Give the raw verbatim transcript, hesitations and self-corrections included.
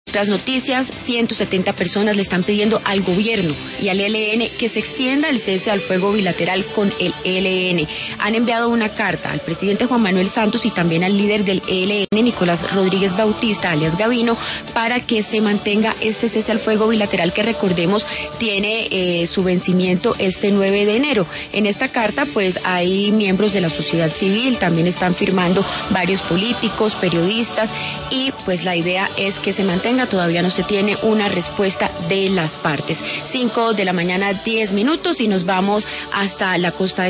Otras noticias, ciento setenta personas le están pidiendo al gobierno y al E L N que se extienda el cese al fuego bilateral con el E L N. Han enviado una carta al presidente Juan Manuel Santos y también al líder del E L N, Nicolás Rodríguez Bautista, alias Gavino, para que se mantenga este cese al fuego bilateral que, recordemos, tiene eh, su vencimiento este nueve de enero. En esta carta, pues, hay miembros de la sociedad civil, también están firmando varios políticos, periodistas, y pues la idea es que se mantenga. Todavía no se tiene una respuesta de las partes. Cinco de la mañana, diez minutos, y nos vamos hasta la costa de